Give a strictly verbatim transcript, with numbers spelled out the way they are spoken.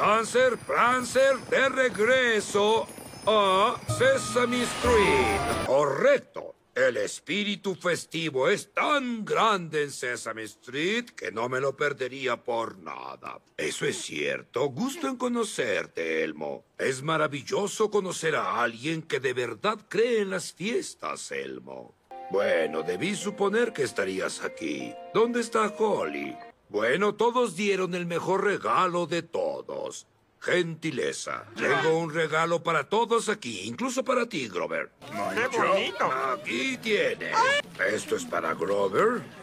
Dancer, Prancer, de regreso a Sesame Street. Correcto. El espíritu festivo es tan grande en Sesame Street que no me lo perdería por nada. Eso es cierto. Gusto en conocerte, Elmo. Es maravilloso conocer a alguien que de verdad cree en las fiestas, Elmo. Bueno, debí suponer que estarías aquí. ¿Dónde está Holly? Bueno, todos dieron el mejor regalo de todos. Gentileza. Tengo un regalo para todos aquí, incluso para ti, Grover. ¡Qué bonito! Aquí tiene. Esto es para Grover.